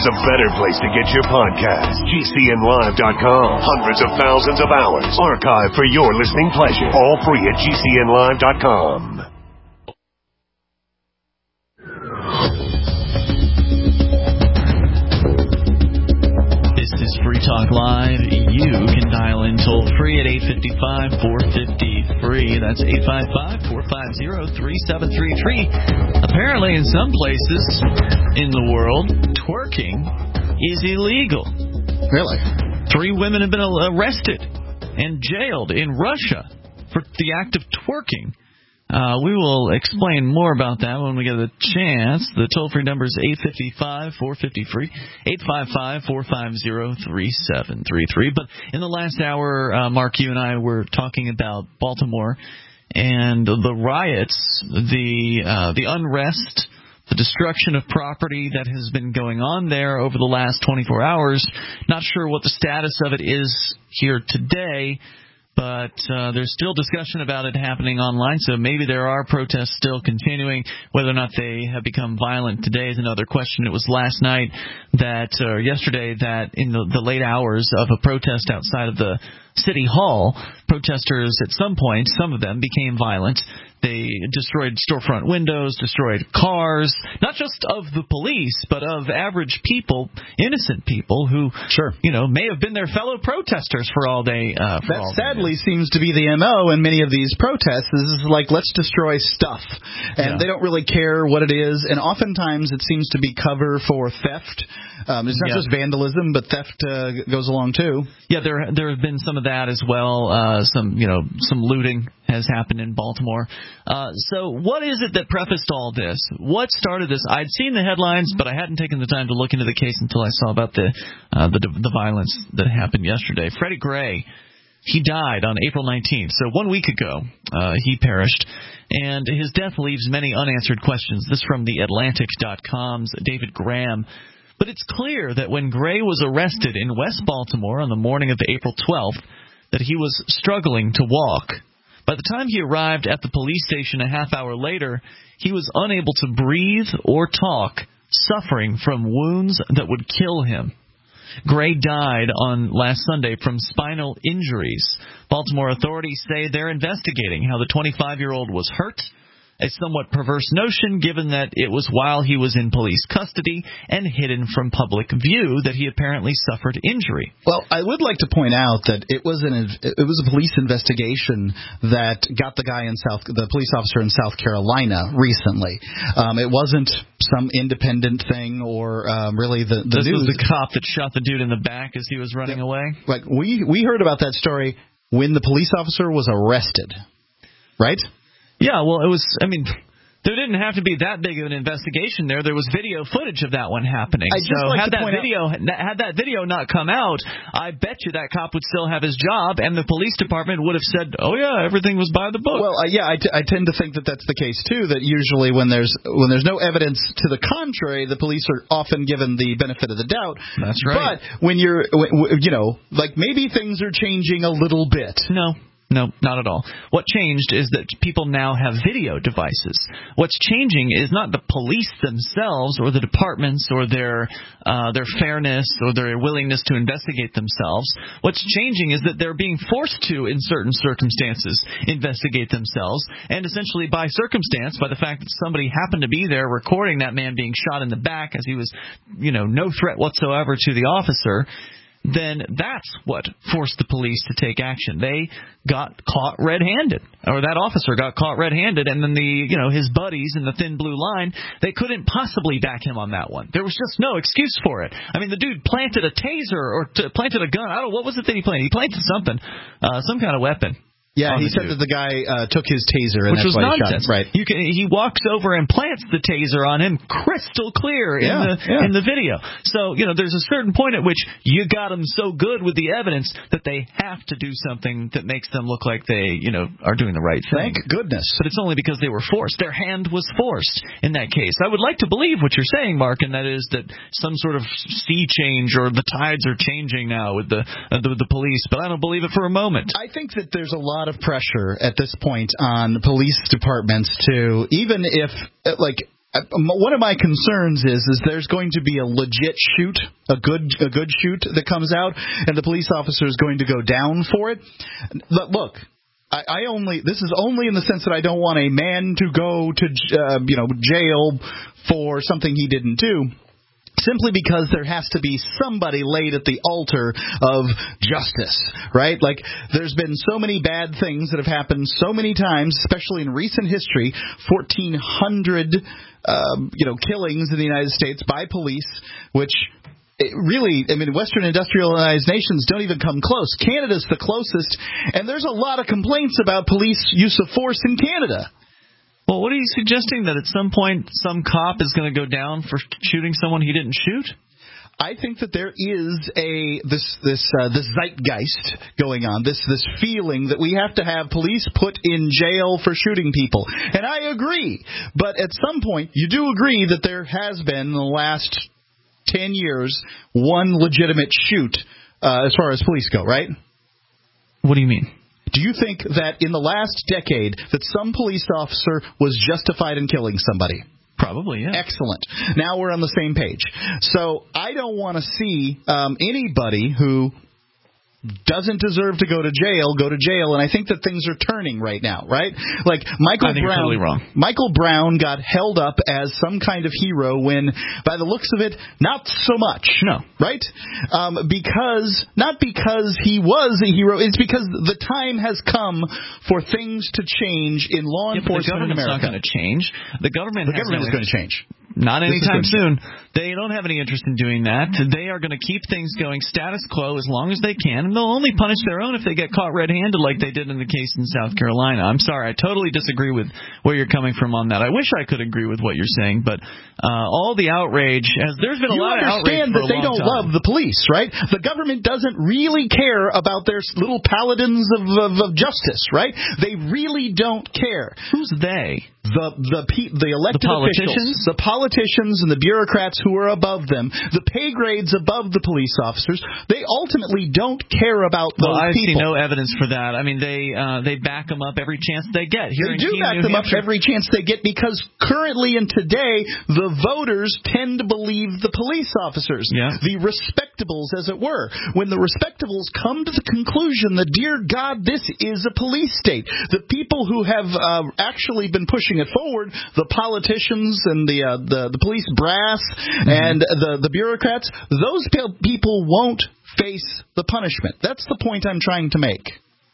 there's a better place to get your podcast. GCNlive.com. Hundreds of thousands of hours archived for your listening pleasure. All free at GCNlive.com. This is Free Talk Live. You can dial in toll free at 855-450-FREE. That's 855-450-3733. Apparently, in some places in the world, twerking is illegal. Really? 3 women have been arrested and jailed in Russia for the act of twerking. We will explain more about that when we get a chance. The toll-free number is 855-450-FREE, 855-450-3733. But in the last hour, Mark, you and I were talking about Baltimore and the riots, the unrest, the destruction of property that has been going on there over the last 24 hours. Not sure what the status of it is here today, but there's still discussion about it happening online, so maybe there are protests still continuing. Whether or not they have become violent today is another question. It was last night yesterday that in the late hours of a protest outside of the City Hall, protesters at some point, some of them, became violent. They destroyed storefront windows, destroyed cars, not just of the police, but of average people, innocent people who, may have been their fellow protesters for all day. That sadly seems to be the MO in many of these protests. Is like, let's destroy stuff. And they don't really care what it is. And oftentimes it seems to be cover for theft. It's not just vandalism, but theft goes along too. Yeah, there have been some of that as well. Some looting has happened in Baltimore. So what is it that prefaced all this? What started this? I'd seen the headlines, but I hadn't taken the time to look into the case until I saw about the violence that happened yesterday. Freddie Gray, he died on April 19th, so 1 week ago he perished, and his death leaves many unanswered questions. This from TheAtlantic.com's David Graham. But it's clear that when Gray was arrested in West Baltimore on the morning of April 12th, that he was struggling to walk. By the time he arrived at the police station a half hour later, he was unable to breathe or talk, suffering from wounds that would kill him. Gray died on last Sunday from spinal injuries. Baltimore authorities say they're investigating how the 25-year-old was hurt, a somewhat perverse notion given that it was while he was in police custody and hidden from public view that he apparently suffered injury. Well, I would like to point out that it was a police investigation that got the police officer in South Carolina recently. It wasn't some independent thing or really the this news. Was the cop that shot the dude in the back as he was running away? Like we heard about that story when the police officer was arrested, right? Yeah, well, there didn't have to be that big of an investigation there. There was video footage of that one happening. Had that video not come out, I bet you that cop would still have his job, and the police department would have said, "Oh yeah, everything was by the book." Well, I tend to think that that's the case too. That usually when there's no evidence to the contrary, the police are often given the benefit of the doubt. That's right. But when maybe things are changing a little bit. No, not at all. What changed is that people now have video devices. What's changing is not the police themselves or the departments or their fairness or their willingness to investigate themselves. What's changing is that they're being forced to, in certain circumstances, investigate themselves. And essentially by circumstance, by the fact that somebody happened to be there recording that man being shot in the back as he was, no threat whatsoever to the officer, then that's what forced the police to take action. They got caught red-handed, or that officer got caught red-handed, and then his buddies in the thin blue line, they couldn't possibly back him on that one. There was just no excuse for it. I mean, the dude planted a taser or planted a gun. I don't know, what was it that he planted? He planted something, some kind of weapon. Yeah, he said that the guy took his taser, and which that's was why nonsense. He shot him. Right. He walks over and plants the taser on him, crystal clear in the video. So there's a certain point at which you got them so good with the evidence that they have to do something that makes them look like they are doing the right thing. Thank goodness. But it's only because they were forced. Their hand was forced in that case. I would like to believe what you're saying, Mark, and that is that some sort of sea change or the tides are changing now with the police. But I don't believe it for a moment. I think that there's a lot of pressure at this point on police departments to, even if One of my concerns is there's going to be a legit shoot, a good shoot that comes out, and the police officer is going to go down for it. But look, this is only in the sense that I don't want a man to go to jail for something he didn't do. Simply because there has to be somebody laid at the altar of justice, right? Like, there's been so many bad things that have happened so many times, especially in recent history, 1,400, killings in the United States by police, which Western industrialized nations don't even come close. Canada's the closest, and there's a lot of complaints about police use of force in Canada. Well, what are you suggesting, that at some point some cop is going to go down for shooting someone he didn't shoot? I think that there is this zeitgeist going on, this feeling that we have to have police put in jail for shooting people. And I agree. But at some point, you do agree that there has been, in the last 10 years, one legitimate shoot as far as police go, right? What do you mean? Do you think that in the last decade that some police officer was justified in killing somebody? Probably, yeah. Excellent. Now we're on the same page. So I don't want to see anybody who doesn't deserve to go to jail, and I think that things are turning right now, right? Like Michael I think Brown, you're totally wrong. Michael Brown got held up as some kind of hero when, by the looks of it, not so much. No. Right? Not because he was a hero, it's because the time has come for things to change in law enforcement in America. The government's not going to change. The government is going to change. Not anytime soon. They don't have any interest in doing that. They are going to keep things going status quo as long as they can, and they'll only punish their own if they get caught red-handed like they did in the case in South Carolina. I'm sorry. I totally disagree with where you're coming from on that. I wish I could agree with what you're saying, but all the outrage, there's been a lot of outrage for a long time. You understand that they don't love the police, right? The government doesn't really care about their little paladins of justice, right? They really don't care. Who's they? The elected officials, the politicians and the bureaucrats who are above them, the pay grades above the police officers, they ultimately don't care about those people. I see no evidence for that. I mean, they back them up every chance they get. They do back them up every chance they get because currently and today, the voters tend to believe the police officers, the respectables, as it were. When the respectables come to the conclusion that, dear God, this is a police state, the people who have actually been pushing it forward, the politicians and the police brass and the bureaucrats, those people won't face the punishment. That's the point I'm trying to make.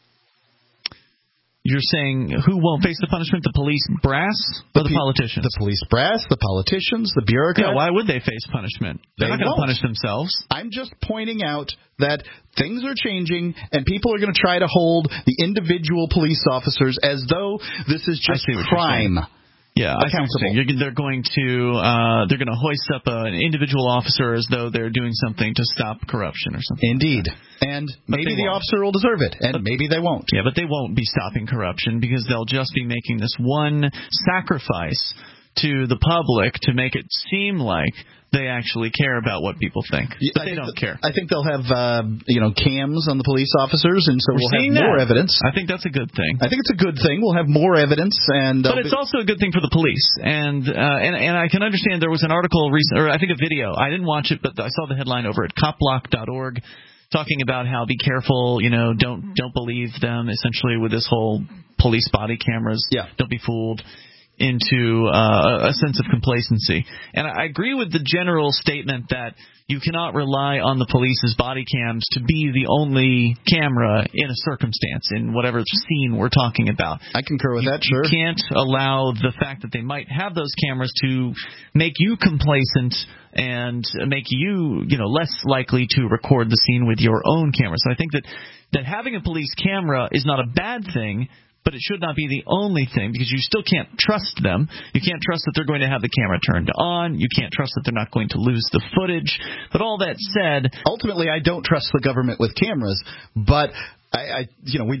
You're saying who won't face the punishment? The police brass or the politicians? The police brass, the politicians, the bureaucrats. Yeah, why would they face punishment? They're not going to punish themselves. I'm just pointing out that things are changing, and people are going to try to hold the individual police officers as though this is just crime. Yeah, accountable. They're going to hoist up an individual officer as though they're doing something to stop corruption or something. Indeed. And maybe the officer will deserve it, and maybe they won't. Yeah, but they won't be stopping corruption because they'll just be making this one sacrifice to the public to make it seem like they actually care about what people think. But they don't care. I think they'll have cams on the police officers, and so we'll have more evidence. I think that's a good thing. I think it's a good thing. We'll have more evidence, but it's also a good thing for the police. And I can understand there was an article recent, or I think a video. I didn't watch it, but I saw the headline over at copblock.org talking about how be careful, don't believe them. Essentially, with this whole police body cameras, don't be fooled into a sense of complacency. And I agree with the general statement that you cannot rely on the police's body cams to be the only camera in a circumstance, in whatever scene we're talking about. I concur with that, sure. You can't allow the fact that they might have those cameras to make you complacent and make you, less likely to record the scene with your own camera. So I think that having a police camera is not a bad thing, but it should not be the only thing, because you still can't trust them. You can't trust that they're going to have the camera turned on. You can't trust that they're not going to lose the footage. But all that said, ultimately, I don't trust the government with cameras. But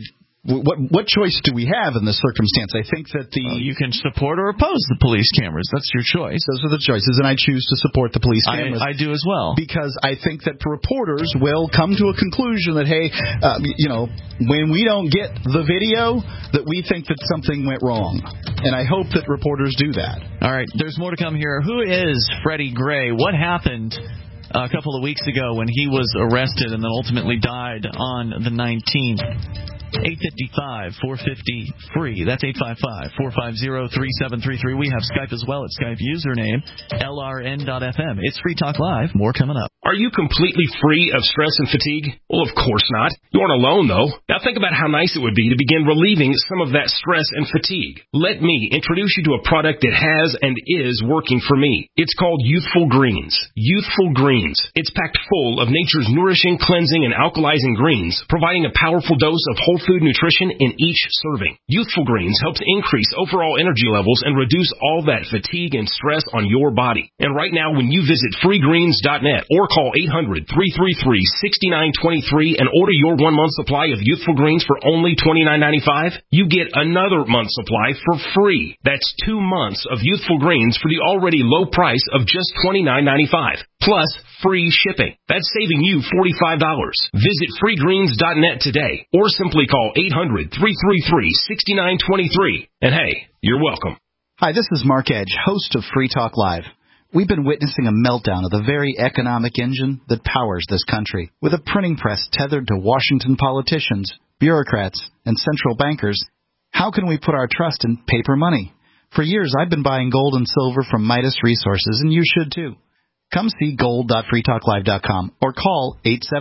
what choice do we have in this circumstance? I think that you can support or oppose the police cameras. That's your choice. Those are the choices, and I choose to support the police cameras. I do as well. Because I think that reporters will come to a conclusion that, hey, when we don't get the video, that we think that something went wrong. And I hope that reporters do that. All right, there's more to come here. Who is Freddie Gray? What happened a couple of weeks ago when he was arrested and then ultimately died on the 19th? 855-450-FREE. That's 855-450-3733. We have Skype as well at Skype username LRN.FM. It's Free Talk Live. More coming up. Are you completely free of stress and fatigue? Well, of course not. You aren't alone, though. Now think about how nice it would be to begin relieving some of that stress and fatigue. Let me introduce you to a product that has and is working for me. It's called Youthful Greens. Youthful Greens. It's packed full of nature's nourishing, cleansing, and alkalizing greens, providing a powerful dose of whole food nutrition in each serving. Youthful Greens helps increase overall energy levels and reduce all that fatigue and stress on your body. And right now, when you visit freegreens.net or call 800-333-6923 and order your 1-month supply of Youthful Greens for only $29.95, you get another month's supply for free. That's 2 months of Youthful Greens for the already low price of just $29.95. Plus free shipping. That's saving you $45. Visit freegreens.net today or simply call 800-333-6923. And hey, you're welcome. Hi, this is Mark Edge, host of Free Talk Live. We've been witnessing a meltdown of the very economic engine that powers this country. With a printing press tethered to Washington politicians, bureaucrats, and central bankers, how can we put our trust in paper money? For years, I've been buying gold and silver from Midas Resources, and you should too. Come see gold.freetalklive.com or call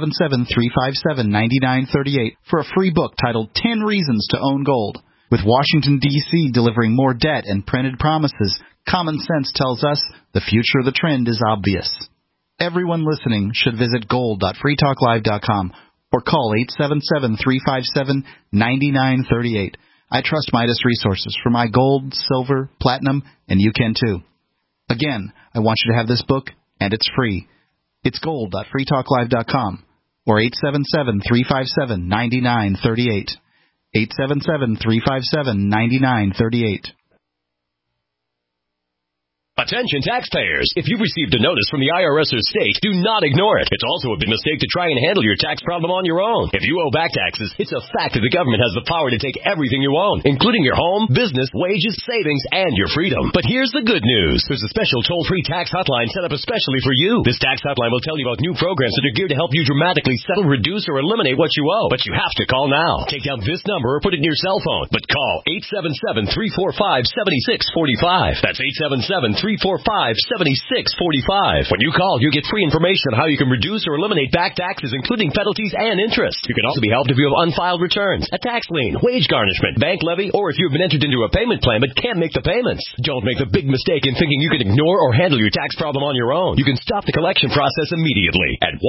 877-357-9938 for a free book titled 10 Reasons to Own Gold. With Washington, D.C. delivering more debt and printed promises, common sense tells us the future of the trend is obvious. Everyone listening should visit gold.freetalklive.com or call 877-357-9938. I trust Midas Resources for my gold, silver, platinum, and you can too. Again, I want you to have this book, and it's free. It's gold.freetalklive.com or 877-357-9938. 877-357-9938. Attention taxpayers! If you've received a notice from the IRS or state, do not ignore it. It's also a big mistake to try and handle your tax problem on your own. If you owe back taxes, it's a fact that the government has the power to take everything you own, including your home, business, wages, savings, and your freedom. But here's the good news. There's a special toll-free tax hotline set up especially for you. This tax hotline will tell you about new programs that are geared to help you dramatically settle, reduce, or eliminate what you owe. But you have to call now. Take down this number or put it in your cell phone. But call 877-345-7645. That's 877-345-7645. When you call, you get free information on how you can reduce or eliminate back taxes, including penalties and interest. You can also be helped if you have unfiled returns, a tax lien, wage garnishment, bank levy, or if you've been entered into a payment plan but can't make the payments. Don't make the big mistake in thinking you can ignore or handle your tax problem on your own. You can stop the collection process immediately at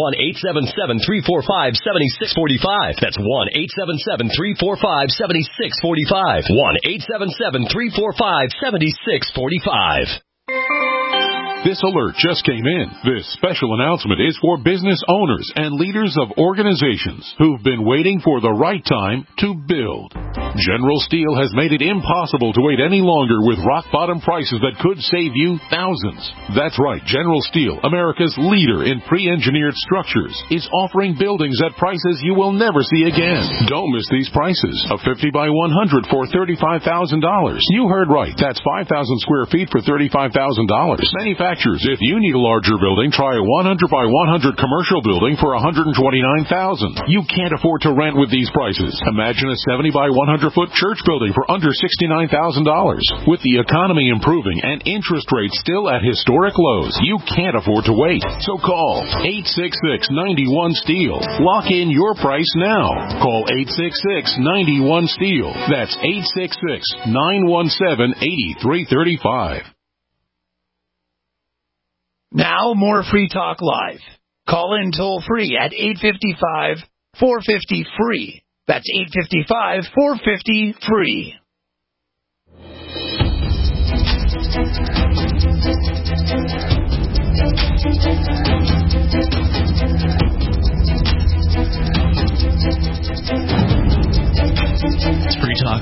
1-877-345-7645. That's 1-877-345-7645. 1-877-345-7645. This alert just came in. This special announcement is for business owners and leaders of organizations who've been waiting for the right time to build. General Steel has made it impossible to wait any longer with rock-bottom prices that could save you thousands. That's right, General Steel, America's leader in pre-engineered structures, is offering buildings at prices you will never see again. Don't miss these prices. A 50 by 100 for $35,000. You heard right. That's 5,000 square feet for $35,000. Manufacturers, if you need a larger building, try a 100 by 100 commercial building for $129,000. You can't afford to rent with these prices. Imagine a 70 by 100 foot church building for under $69,000. With the economy improving and interest rates still at historic lows, you can't afford to wait. So call 866-91-STEEL. Lock in your price now. Call 866-91-STEEL. That's 866-917-8335. Now, more Free Talk Live. Call in toll-free at 855-450-FREE. That's 855-450-FREE.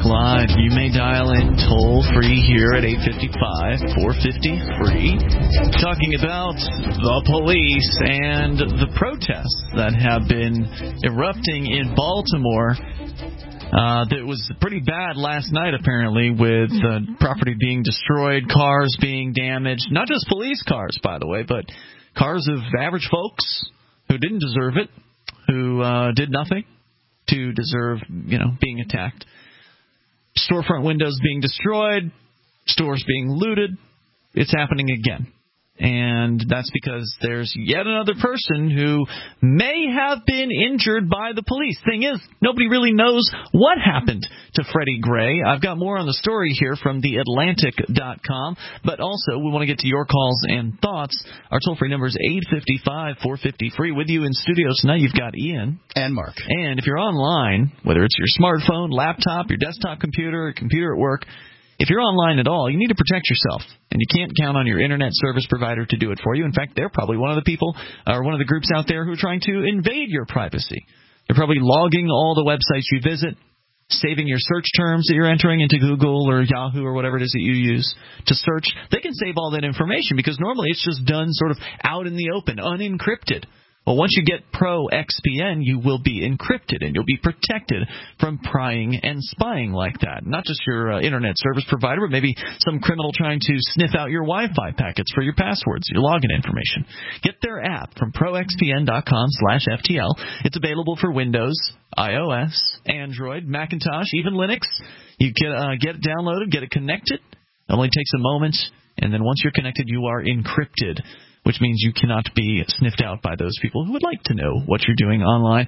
Live. You may dial in toll-free here at 855-450-FREE, talking about the police and the protests that have been erupting in Baltimore. That was pretty bad last night, apparently, with property being destroyed, cars being damaged. Not just police cars, by the way, but cars of average folks who didn't deserve it, who did nothing to deserve, being attacked. Storefront windows being destroyed, stores being looted. It's happening again. And that's because there's yet another person who may have been injured by the police. Thing is, nobody really knows what happened to Freddie Gray. I've got more on the story here from theatlantic.com, but also we want to get to your calls and thoughts. Our toll-free number is 855-450-FREE. With you in studio tonight, you've got Ian. And Mark. And if you're online, whether it's your smartphone, laptop, your desktop computer, or computer at work, if you're online at all, you need to protect yourself, and you can't count on your internet service provider to do it for you. In fact, they're probably one of the people or one of the groups out there who are trying to invade your privacy. They're probably logging all the websites you visit, saving your search terms that you're entering into Google or Yahoo or whatever it is that you use to search. They can save all that information because normally it's just done sort of out in the open, unencrypted. Well, once you get ProXPN, you will be encrypted, and you'll be protected from prying and spying like that. Not just your internet service provider, but maybe some criminal trying to sniff out your Wi-Fi packets for your passwords, your login information. Get their app from proxpn.com/FTL. It's available for Windows, iOS, Android, Macintosh, even Linux. You get it downloaded, get it connected. It only takes a moment, and then once you're connected, you are encrypted, which means you cannot be sniffed out by those people who would like to know what you're doing online.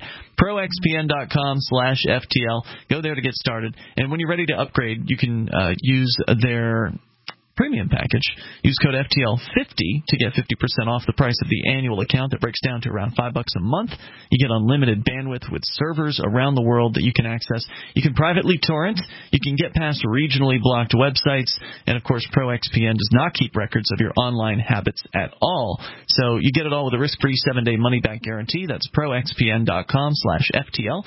proxpn.com/FTL. Go there to get started. And when you're ready to upgrade, you can use their premium package. Use code FTL50 to get 50% off the price of the annual account. That breaks down to around $5 a month. You get unlimited bandwidth with servers around the world that you can access. You can privately torrent. You can get past regionally blocked websites. And, of course, ProXPN does not keep records of your online habits at all. So you get it all with a risk-free 7-day money-back guarantee. That's proxpn.com/FTL.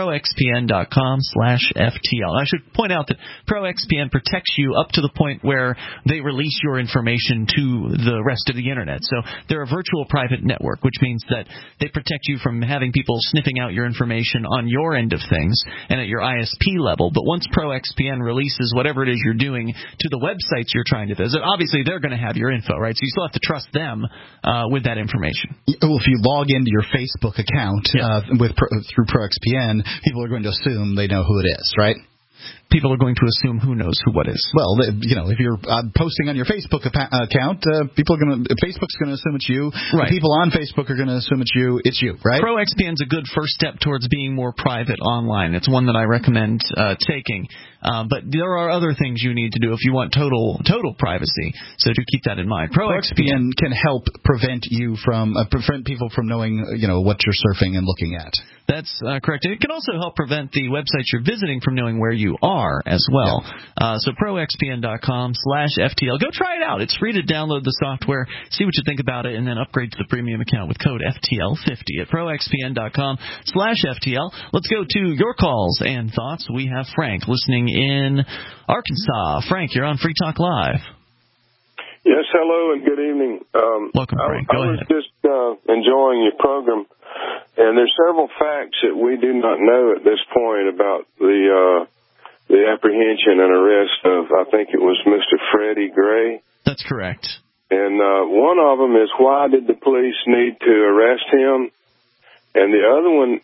proxpn.com/FTL. I should point out that ProXPN protects you up to the point where they release your information to the rest of the Internet. So they're a virtual private network, which means that they protect you from having people sniffing out your information on your end of things and at your ISP level. But once ProXPN releases whatever it is you're doing to the websites you're trying to visit, obviously they're going to have your info, right? So you still have to trust them with that information. Well, if you log into your Facebook account through ProXPN, people are going to assume they know who it is, right? People are going to assume who knows who what is. Well, if you're posting on your Facebook account, Facebook's going to assume it's you. Right. The people on Facebook are going to assume it's you, right? ProXPN's a good first step towards being more private online. It's one that I recommend taking. But there are other things you need to do if you want total privacy. So do keep that in mind. ProXPN can help prevent people from knowing, what you're surfing and looking at. That's correct. It can also help prevent the websites you're visiting from knowing where you are as well. Yeah. So proxpn.com/FTL. Go try it out. It's free to download the software, see what you think about it, and then upgrade to the premium account with code FTL50 at proxpn.com/FTL. Let's go to your calls and thoughts. We have Frank listening in Arkansas. Frank, you're on Free Talk Live. Yes, hello and good evening. Welcome, Frank. Go ahead. I was just enjoying your program, and there's several facts that we do not know at this point about the apprehension and arrest of, I think it was Mr. Freddie Gray. That's correct. And one of them is, why did the police need to arrest him? And the other one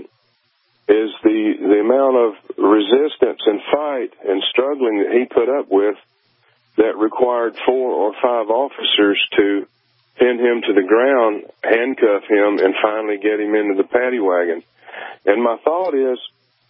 is the amount of resistance and fight and struggling that he put up with that required 4 or 5 officers to pin him to the ground, handcuff him, and finally get him into the paddy wagon. And my thought is,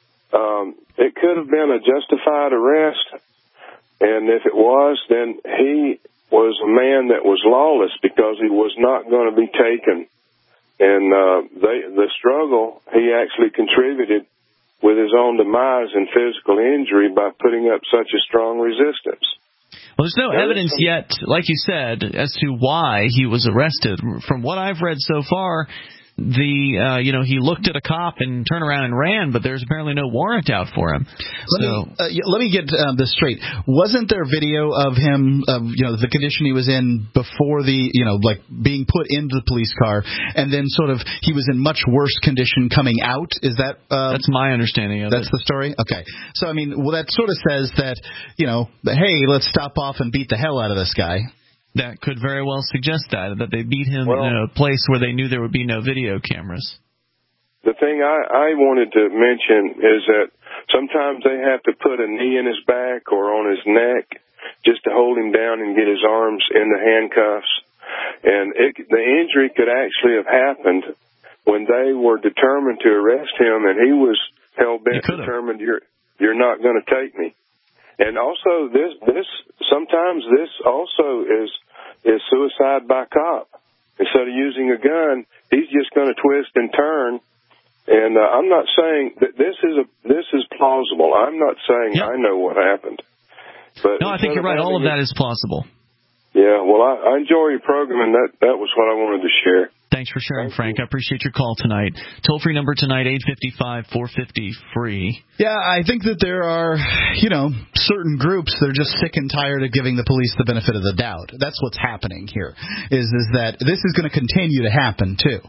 it could have been a justified arrest, and if it was, then he was a man that was lawless because he was not going to be taken. And the struggle, he actually contributed with his own demise and physical injury by putting up such a strong resistance. Well, there's no evidence yet, like you said, as to why he was arrested. From what I've read so far, he looked at a cop and turned around and ran, but there's apparently no warrant out for him. Let me get this straight. Wasn't there video of him, the condition he was in before being put into the police car, and then sort of he was in much worse condition coming out? Is that that's my understanding of it. That's the story? Okay. So, that sort of says that, hey, let's stop off and beat the hell out of this guy. That could very well suggest that they beat him in a place where they knew there would be no video cameras. The thing I wanted to mention is that sometimes they have to put a knee in his back or on his neck just to hold him down and get his arms in the handcuffs. And the injury could actually have happened when they were determined to arrest him, and he was hell-bent determined, you're not going to take me. And also, sometimes this also is suicide by cop. Instead of using a gun, he's just going to twist and turn. And I'm not saying that this is plausible. I'm not saying I know what happened. But no, I think you're right. All of that is plausible. Yeah, well, I enjoy your program, and that was what I wanted to share. Thanks for sharing, Frank. I appreciate your call tonight. Toll-free number tonight, 855-450-FREE. Yeah, I think that there are, certain groups that are just sick and tired of giving the police the benefit of the doubt. That's what's happening here, is that this is going to continue to happen, too.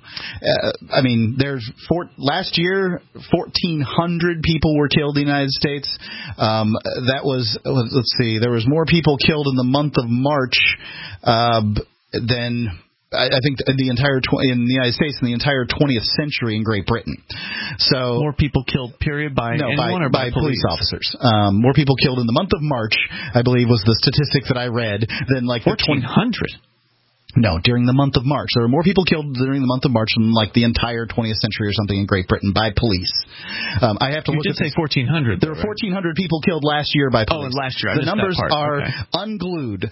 Last year, 1,400 people were killed in the United States. There was more people killed in the month of March than... I think in the United States in the entire 20th century in Great Britain. So more people killed, period, by anyone or by police officers. More people killed in the month of March, I believe, was the statistic that I read than 1,400. No, during the month of March. There were more people killed during the month of March than the entire 20th century or something in Great Britain by police. I have to look at say 1,400. There were 1,400 people killed last year by police. Oh, last year. The numbers are unglued.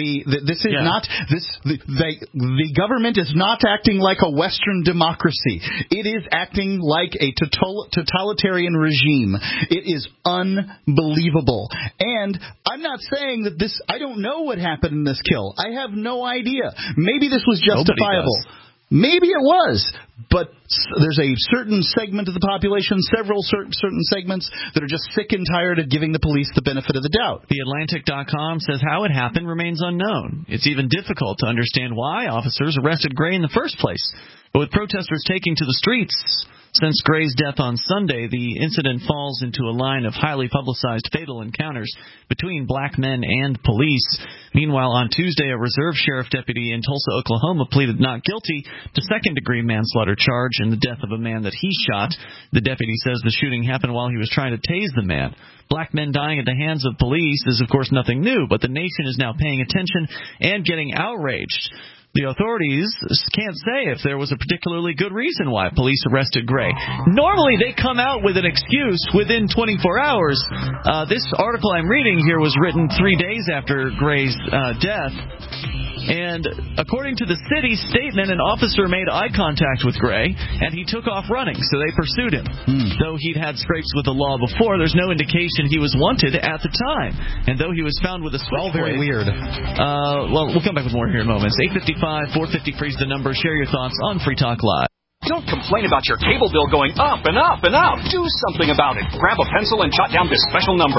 The government is not acting like a Western democracy. It is acting like a totalitarian regime. It is unbelievable. And I'm not saying that I don't know what happened in this kill. I have no idea. Maybe this was justifiable. Maybe it was. But there's a certain segment of the population, several certain segments, that are just sick and tired of giving the police the benefit of the doubt. TheAtlantic.com says how it happened remains unknown. It's even difficult to understand why officers arrested Gray in the first place. But with protesters taking to the streets since Gray's death on Sunday, the incident falls into a line of highly publicized fatal encounters between black men and police. Meanwhile, on Tuesday, a reserve sheriff deputy in Tulsa, Oklahoma, pleaded not guilty to second-degree manslaughter charge in the death of a man that he shot. The deputy says the shooting happened while he was trying to tase the man. Black men dying at the hands of police is, of course, nothing new, but the nation is now paying attention and getting outraged. The authorities can't say if there was a particularly good reason why police arrested Gray. Normally, they come out with an excuse within 24 hours. This article I'm reading here was written 3 days after Gray's death. And according to the city's statement, an officer made eye contact with Gray, and he took off running, so they pursued him. Though he'd had scrapes with the law before, there's no indication he was wanted at the time. And though he was found with a switchblade... All very weird. Well, we'll come back with more here in moments. 855-450-FREE is the number. Share your thoughts on Free Talk Live. Don't complain about your cable bill going up and up and up. Do something about it. Grab a pencil and jot down this special number,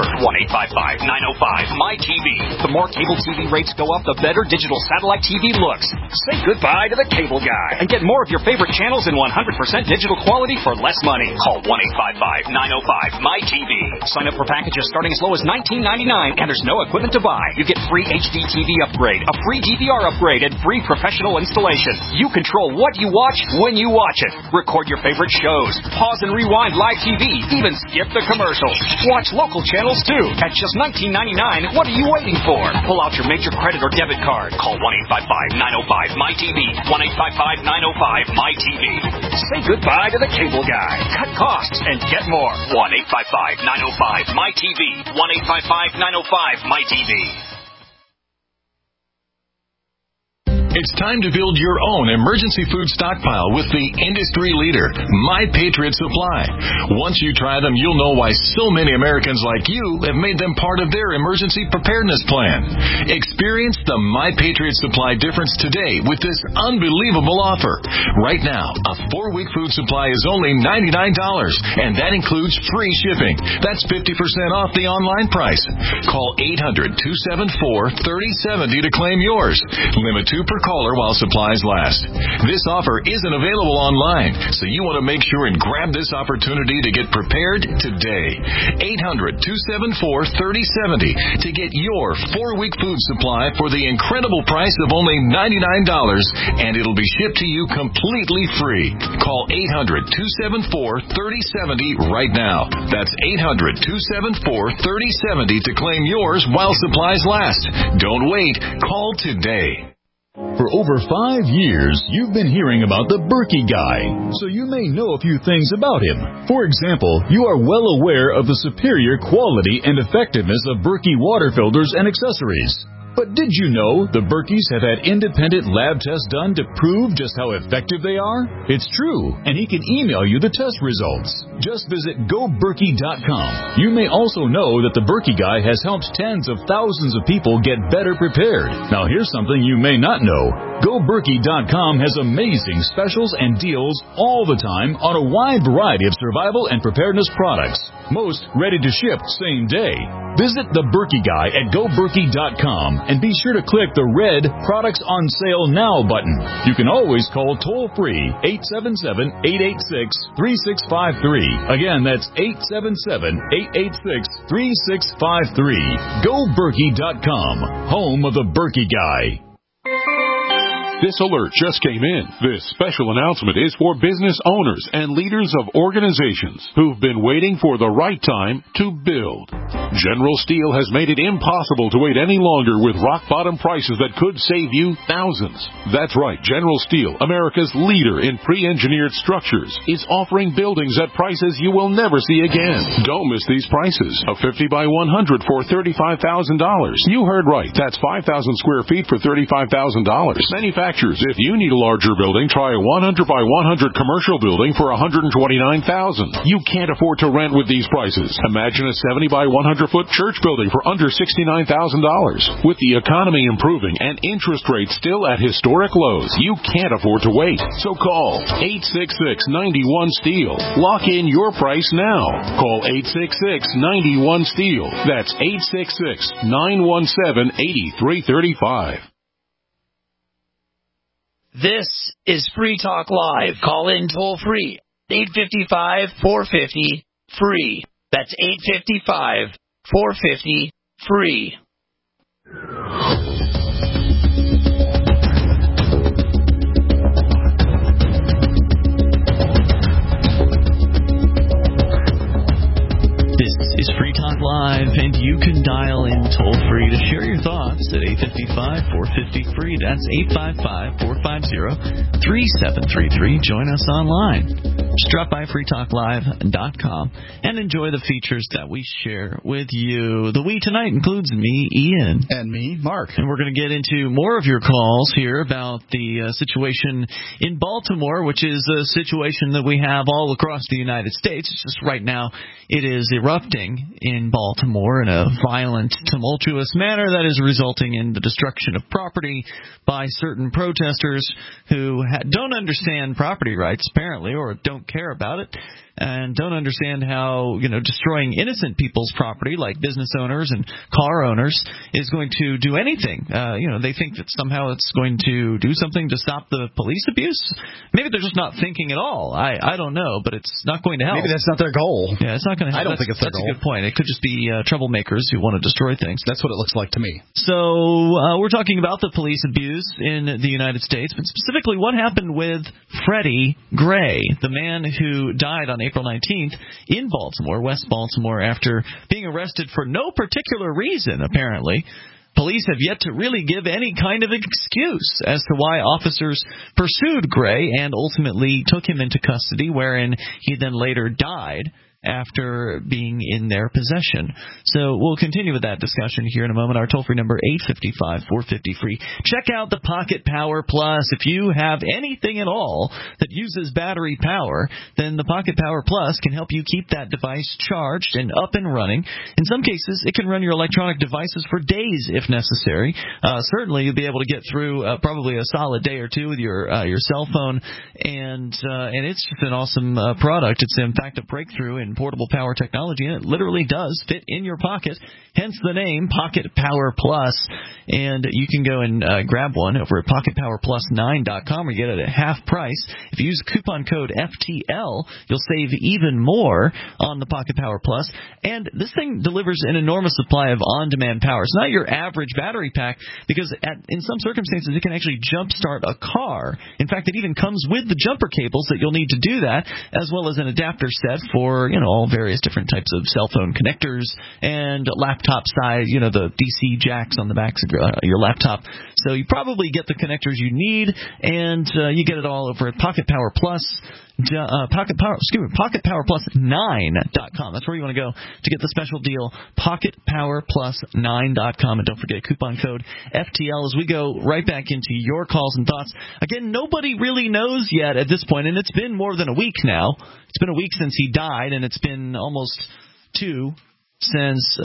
1-855-905-MY-TV. The more cable TV rates go up, the better digital satellite TV looks. Say goodbye to the cable guy and get more of your favorite channels in 100% digital quality for less money. Call 1-855-905-MY-TV. Sign up for packages starting as low as $19.99, and there's no equipment to buy. You get free HD TV upgrade, a free DVR upgrade, and free professional installation. You control what you watch when you watch it. Record your favorite shows. Pause and rewind live TV. Even skip the commercials. Watch local channels too. At just $19.99, what are you waiting for? Pull out your major credit or debit card. Call 1-855-905-MY-TV. 1-855-905-MY-TV. Say goodbye to the cable guy. Cut costs and get more. 1-855-905-MY-TV. 1-855-905-MY-TV. It's time to build your own emergency food stockpile with the industry leader, My Patriot Supply. Once you try them, you'll know why so many Americans like you have made them part of their emergency preparedness plan. Experience the My Patriot Supply difference today with this unbelievable offer. Right now, a 4-week food supply is only $99, and that includes free shipping. That's 50% off the online price. Call 800-274-3070 to claim yours. Limit 2 per caller while supplies last. This offer isn't available online, so you want to make sure and grab this opportunity to get prepared today. 800-274-3070 to get your 4-week food supply for the incredible price of only $99, and it'll be shipped to you completely free. Call 800-274-3070 right now. That's 800-274-3070 to claim yours while supplies last. Don't wait. Call today. For over 5 years, you've been hearing about the Berkey Guy, so you may know a few things about him. For example, you are well aware of the superior quality and effectiveness of Berkey water filters and accessories. But did you know the Berkeys have had independent lab tests done to prove just how effective they are? It's true, and he can email you the test results. Just visit GoBerkey.com. You may also know that the Berkey Guy has helped tens of thousands of people get better prepared. Now here's something you may not know. GoBerkey.com has amazing specials and deals all the time on a wide variety of survival and preparedness products. Most ready to ship same day. Visit the Berkey Guy at GoBerkey.com and be sure to click the red Products on Sale Now button. You can always call toll-free 877-886-3653. Again, that's 877-886-3653. GoBerkey.com, home of the Berkey Guy. This alert just came in. This special announcement is for business owners and leaders of organizations who've been waiting for the right time to build. General Steel has made it impossible to wait any longer with rock-bottom prices that could save you thousands. That's right. General Steel, America's leader in pre-engineered structures, is offering buildings at prices you will never see again. Don't miss these prices. A 50 by 100 for $35,000. You heard right. That's 5,000 square feet for $35,000. Manufacturers, if you need a larger building, try a 100 by 100 commercial building for $129,000. You can't afford to rent with these prices. Imagine a 70 by 100 foot church building for under $69,000. With the economy improving and interest rates still at historic lows, you can't afford to wait. So call 866-91-STEEL. Lock in your price now. Call 866-91-STEEL. That's 866-917-8335. This is Free Talk Live. Call in toll free. 855-450-FREE. That's 855-450-FREE. This is Free Talk Live, and you can dial in toll-free to share your thoughts at 855-450-FREE. That's 855-450-3733. Join us online. Just drop by freetalklive.com and enjoy the features that we share with you. The we tonight includes me, Ian. And me, Mark. And we're going to get into more of your calls here about the situation in Baltimore, which is a situation that we have all across the United States. It's just right now it is erupting in Baltimore in a violent, tumultuous manner that is resulting in the destruction of property by certain protesters who don't understand property rights, apparently, or don't care about it, and don't understand how, destroying innocent people's property, like business owners and car owners, is going to do anything. They think that somehow it's going to do something to stop the police abuse. Maybe they're just not thinking at all. I don't know, but it's not going to help. Maybe that's not their goal. Yeah, it's not going to help. I don't think it's their goal. That's a good point. It could just be troublemakers who want to destroy things. That's what it looks like to me. So we're talking about the police abuse in the United States, but specifically what happened with Freddie Gray, the man who died on April 19th in Baltimore, West Baltimore, after being arrested for no particular reason, apparently. Police have yet to really give any kind of excuse as to why officers pursued Gray and ultimately took him into custody, wherein he then later died after being in their possession. So we'll continue with that discussion here in a moment. Our toll-free number, 855-450-FREE. Check out the Pocket Power Plus. If you have anything at all that uses battery power, then the Pocket Power Plus can help you keep that device charged and up and running. In some cases, it can run your electronic devices for days if necessary. Certainly, you'll be able to get through probably a solid day or two with your cell phone, and it's just an awesome product. It's, in fact, a breakthrough in portable power technology, and it literally does fit in your pocket, hence the name Pocket Power Plus. And you can go and grab one over at PocketPowerPlus9.com, where you get it at half price. If you use coupon code FTL, you'll save even more on the Pocket Power Plus. And this thing delivers an enormous supply of on-demand power. It's not your average battery pack, because in some circumstances it can actually jumpstart a car. In fact, it even comes with the jumper cables that you'll need to do that, as well as an adapter set for all various different types of cell phone connectors and laptop size, the DC jacks on the backs of your laptop. So you probably get the connectors you need, and you get it all over at Pocket Power Plus. PocketPowerPlus9.com. That's where you want to go to get the special deal. PocketPowerPlus9.com. And don't forget coupon code FTL as we go right back into your calls and thoughts. Again, nobody really knows yet at this point, and it's been more than a week now. It's been a week since he died, and it's been almost 2 since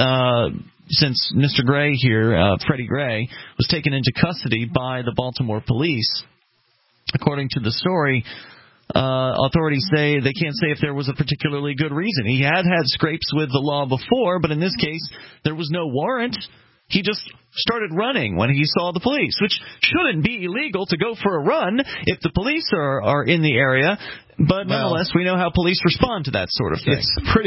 Mr. Gray here, Freddie Gray, was taken into custody by the Baltimore police. According to the story, authorities say they can't say if there was a particularly good reason. He had scrapes with the law before, but in this case, there was no warrant. He just started running when he saw the police, which shouldn't be illegal to go for a run if the police are in the area. But nonetheless, we know how police respond to that sort of thing.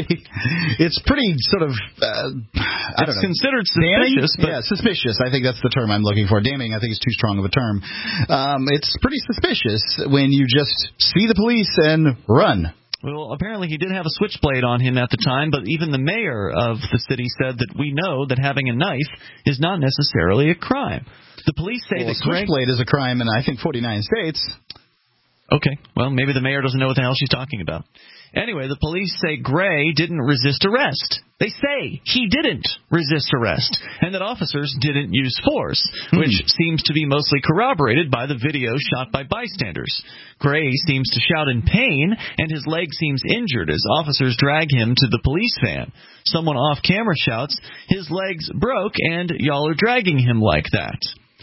It's pretty sort of, I don't know. It's considered suspicious. Yeah, suspicious. I think that's the term I'm looking for. Damning, I think, is too strong of a term. It's pretty suspicious when you just see the police and run. Well, apparently he did have a switchblade on him at the time, but even the mayor of the city said that we know that having a knife is not necessarily a crime. The police say that switchblade is a crime in, I think, 49 states. Okay, well, maybe the mayor doesn't know what the hell she's talking about. Anyway, the police say Gray didn't resist arrest. They say he didn't resist arrest, and that officers didn't use force, which seems to be mostly corroborated by the video shot by bystanders. Gray seems to shout in pain, and his leg seems injured as officers drag him to the police van. Someone off camera shouts, "His legs broke, and y'all are dragging him like that."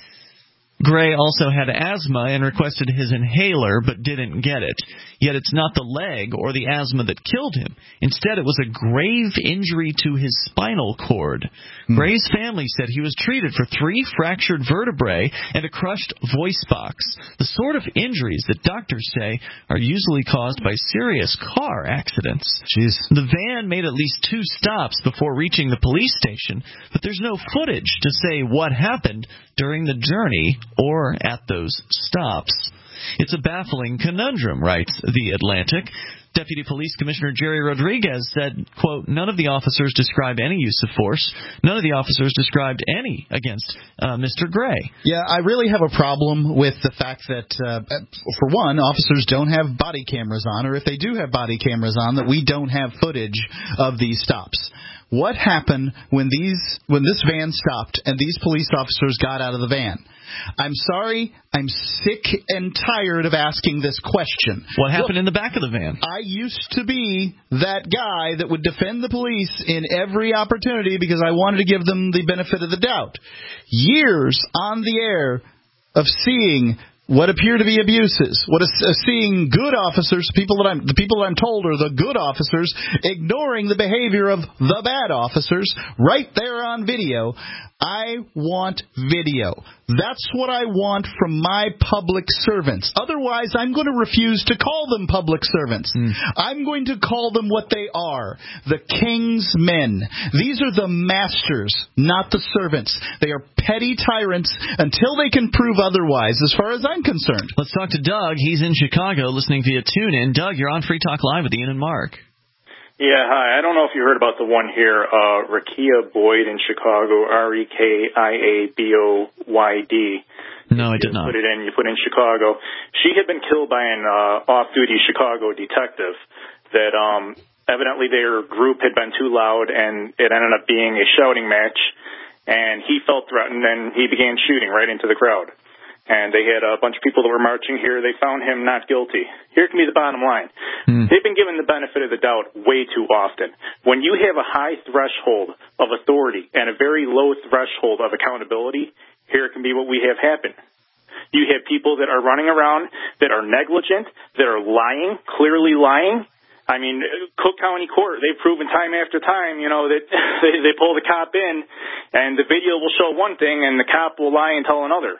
Gray also had asthma and requested his inhaler, but didn't get it. Yet it's not the leg or the asthma that killed him. Instead, it was a grave injury to his spinal cord. Gray's family said he was treated for 3 fractured vertebrae and a crushed voice box, the sort of injuries that doctors say are usually caused by serious car accidents. Jeez. The van made at least 2 stops before reaching the police station, but there's no footage to say what happened during the journey or at those stops. It's a baffling conundrum, writes The Atlantic. Deputy Police Commissioner Jerry Rodriguez said, quote, "None of the officers described any use of force. None of the officers described any against Mr. Gray." Yeah, I really have a problem with the fact that, for one, officers don't have body cameras on, or if they do have body cameras on, that we don't have footage of these stops. What happened when this van stopped and these police officers got out of the van? I'm sorry, I'm sick and tired of asking this question. What happened in the back of the van? I used to be that guy that would defend the police in every opportunity because I wanted to give them the benefit of the doubt. Years on the air of seeing what appear to be abuses, seeing good officers, the people that I'm told are the good officers, ignoring the behavior of the bad officers right there on video. I want video. That's what I want from my public servants. Otherwise, I'm going to refuse to call them public servants. I'm going to call them what they are, the king's men. These are the masters, not the servants. They are petty tyrants until they can prove otherwise, as far as I'm concerned. Let's talk to Doug. He's in Chicago listening via TuneIn. Doug, you're on Free Talk Live with Ian and Mark. Yeah, hi. I don't know if you heard about the one here, Rekia Boyd in Chicago, Rekiaboyd. No, I did not. You put in Chicago. She had been killed by an off-duty Chicago detective that evidently their group had been too loud, and it ended up being a shouting match, and he felt threatened, and he began shooting right into the crowd. And they had a bunch of people that were marching here. They found him not guilty. Here can be the bottom line. They've been given the benefit of the doubt way too often. When you have a high threshold of authority and a very low threshold of accountability, here can be what we have happen. You have people that are running around that are negligent, that are lying, clearly lying. I mean, Cook County Court, they've proven time after time, that they pull the cop in, and the video will show one thing, and the cop will lie and tell another.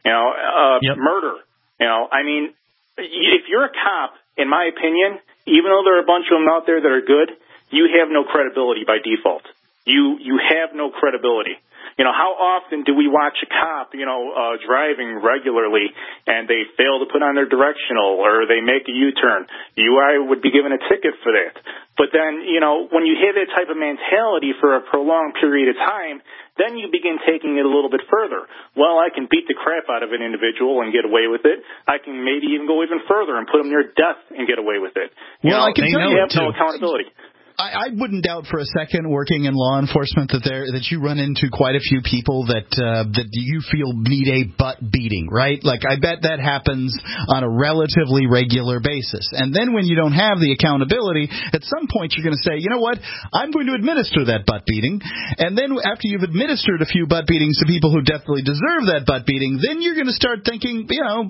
Murder. I mean, if you're a cop, in my opinion, even though there are a bunch of them out there that are good, you have no credibility by default. You have no credibility. How often do we watch a cop, driving regularly and they fail to put on their directional or they make a U-turn? I would be given a ticket for that. But then, when you have that type of mentality for a prolonged period of time, then you begin taking it a little bit further. Well, I can beat the crap out of an individual and get away with it. I can maybe even go even further and put them near death and get away with it. I can tell you have no accountability. I wouldn't doubt for a second, working in law enforcement, that you run into quite a few people that you feel need a butt beating, right? Like, I bet that happens on a relatively regular basis. And then when you don't have the accountability, at some point you're going to say, you know what, I'm going to administer that butt beating. And then after you've administered a few butt beatings to people who definitely deserve that butt beating, then you're going to start thinking,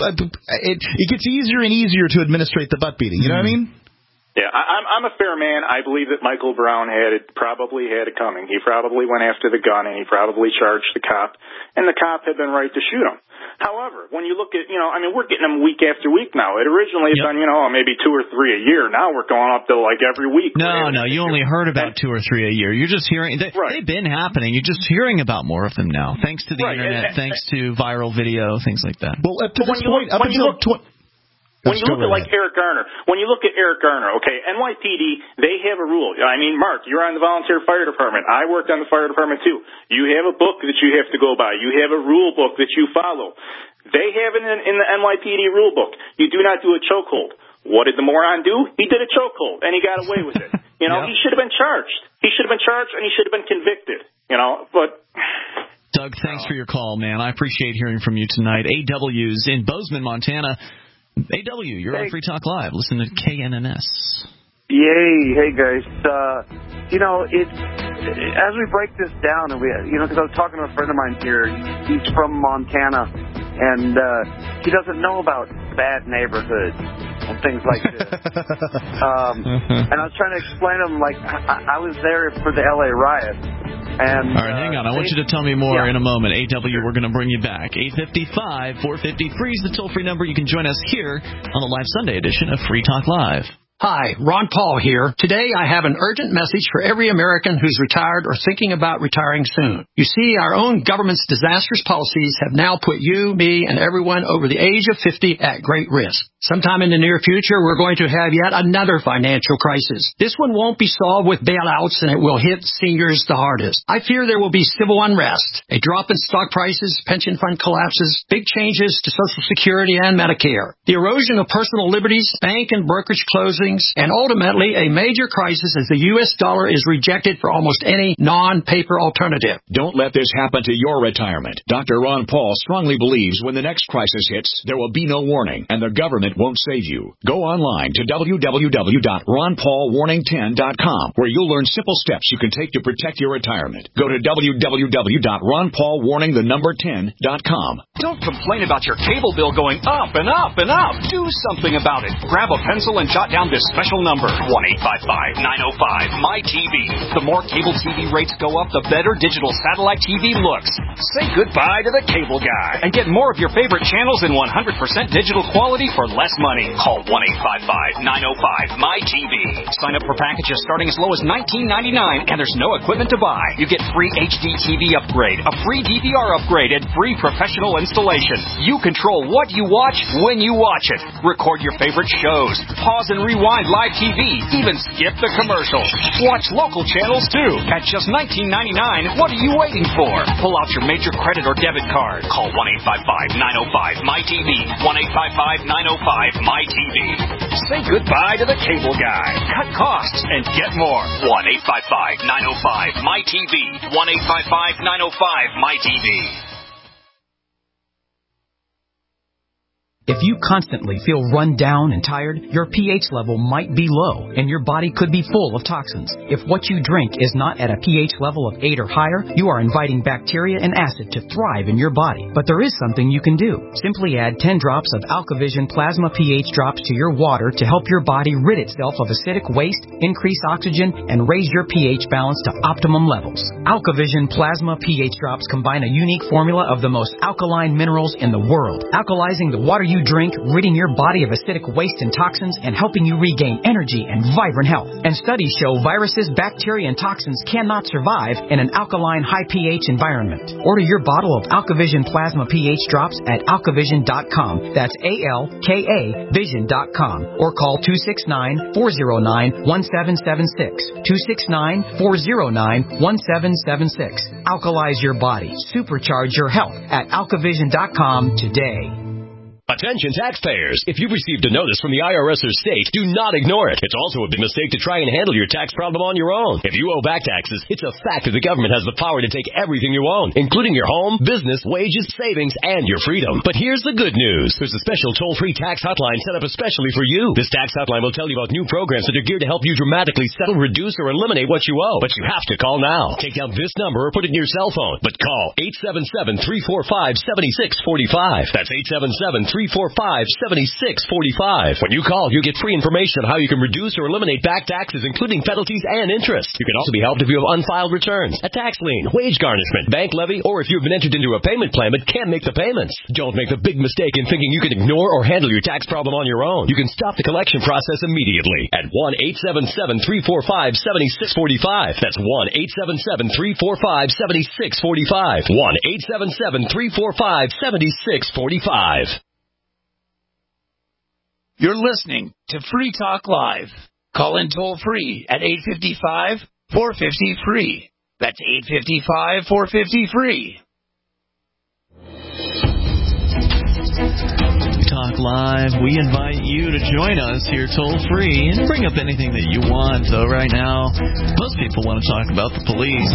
it gets easier and easier to administrate the butt beating. You know what I mean? Yeah, I'm a fair man. I believe that Michael Brown probably had it coming. He probably went after the gun, and he probably charged the cop, and the cop had been right to shoot him. However, when you look at, we're getting them week after week now. It originally had been, maybe 2 or 3 a year. Now we're going up to like every week. No, you only heard about 2 or 3 a year. You're just hearing, they've been happening. You're just hearing about more of them now, thanks to the internet, thanks to viral video, things like that. Well, up to this point, up until... When you look at Eric Garner, okay, NYPD, they have a rule. I mean, Mark, you're on the volunteer fire department. I worked on the fire department too. You have a book that you have to go by. You have a rule book that you follow. They have it in the NYPD rule book. You do not do a chokehold. What did the moron do? He did a chokehold, and he got away with it. He should have been charged. He should have been charged, and he should have been convicted. But... Doug, thanks for your call, man. I appreciate hearing from you tonight. AW's in Bozeman, Montana. AW, you're on Free Talk Live. Listen to KNNS. Yay. Hey, guys. It's as we break this down, and because I was talking to a friend of mine here. He's from Montana, and he doesn't know about bad neighborhoods and things like this. And I was trying to explain to him, I was there for the L.A. riot. And, all right, hang on. I want you to tell me more in a moment. AW, we're going to bring you back. 855-453 is the toll-free number. You can join us here on the live Sunday edition of Free Talk Live. Hi, Ron Paul here. Today I have an urgent message for every American who's retired or thinking about retiring soon. You see, our own government's disastrous policies have now put you, me, and everyone over the age of 50 at great risk. Sometime in the near future, we're going to have yet another financial crisis. This one won't be solved with bailouts, and it will hit seniors the hardest. I fear there will be civil unrest, a drop in stock prices, pension fund collapses, big changes to Social Security and Medicare, the erosion of personal liberties, bank and brokerage closings, and ultimately a major crisis as the U.S. dollar is rejected for almost any non-paper alternative. Don't let this happen to your retirement. Dr. Ron Paul strongly believes when the next crisis hits, there will be no warning, and the government won't save you. Go online to www.ronpaulwarning10.com, where you'll learn simple steps you can take to protect your retirement. Go to www.ronpaulwarning10.com. Don't complain about your cable bill going up and up and up. Do something about it. Grab a pencil and jot down this special number, 1-855-905-MY-TV. The more cable TV rates go up, the better digital satellite TV looks. Say goodbye to the cable guy and get more of your favorite channels in 100% digital quality for less money. Call 1-855-905-MY-TV. Sign up for packages starting as low as $19.99, and there's no equipment to buy. You get free HD TV upgrade, a free DVR upgrade, and free professional installation. You control what you watch when you watch it. Record your favorite shows. Pause and rewind live TV. Even skip the commercials. Watch local channels too. At just $19.99, what are you waiting for? Pull out your major credit or debit card. Call 1-855-905-MY-TV. 1-855-905 1-855-MY-TV. Say goodbye to the cable guy. Cut costs and get more. 1-855-905-MY-TV. 1-855-905-MY-TV. If you constantly feel run down and tired, your pH level might be low, and your body could be full of toxins. If what you drink is not at a pH level of 8 or higher, you are inviting bacteria and acid to thrive in your body. But there is something you can do. Simply add 10 drops of AlkaVision Plasma pH drops to your water to help your body rid itself of acidic waste, increase oxygen, and raise your pH balance to optimum levels. AlkaVision Plasma pH drops combine a unique formula of the most alkaline minerals in the world, alkalizing the water you drink, ridding your body of acidic waste and toxins, and helping you regain energy and vibrant health. And studies show viruses, bacteria, and toxins cannot survive in an alkaline, high pH environment. Order your bottle of AlkaVision Plasma pH drops at alkavision.com. That's ALKA Vision.com. Or call 269-409-1776. 269-409-1776. Alkalize your body. Supercharge your health at alkavision.com today. Attention taxpayers. If you've received a notice from the IRS or state, do not ignore it. It's also a big mistake to try and handle your tax problem on your own. If you owe back taxes, it's a fact that the government has the power to take everything you own, including your home, business, wages, savings, and your freedom. But here's the good news. There's a special toll-free tax hotline set up especially for you. This tax hotline will tell you about new programs that are geared to help you dramatically settle, reduce, or eliminate what you owe. But you have to call now. Take down this number or put it in your cell phone. But call 877-345-7645. That's 877-345-7645. When you call, you get free information on how you can reduce or eliminate back taxes, including penalties and interest. You can also be helped if you have unfiled returns, a tax lien, wage garnishment, bank levy, or if you've been entered into a payment plan but can't make the payments. Don't make the big mistake in thinking you can ignore or handle your tax problem on your own. You can stop the collection process immediately at 1-877-345-7645. That's 1-877-345-7645. 1-877-345-7645. You're listening to Free Talk Live. Call in toll free at 855-450-FREE. That's 855-450-FREE. Talk Live. We invite you to join us here toll-free and bring up anything that you want. Though right now, most people want to talk about the police